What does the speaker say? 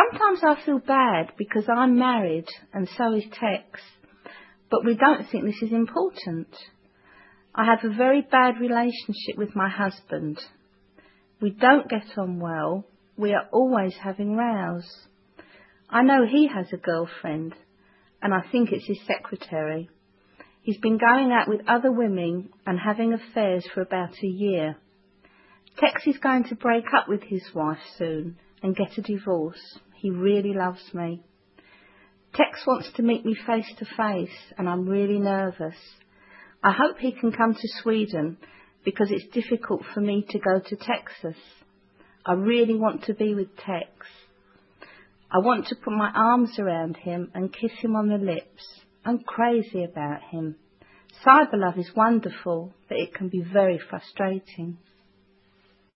Sometimes I feel bad because I'm married and so is Tex, but we don't think this is important. I have a very bad relationship with my husband. We don't get on well. We are always having rows. I know he has a girlfriend, and I think it's his secretary. He's been going out with other women and having affairs for about a year. Tex is going to break up with his wife soon and get a divorce. He really loves me. Tex wants to meet me face to face, and I'm really nervous. I hope he can come to Sweden because it's difficult for me to go to Texas. I really want to be with Tex. I want to put my arms around him and kiss him on the lips. I'm crazy about him. Cyber love is wonderful, but it can be very frustrating.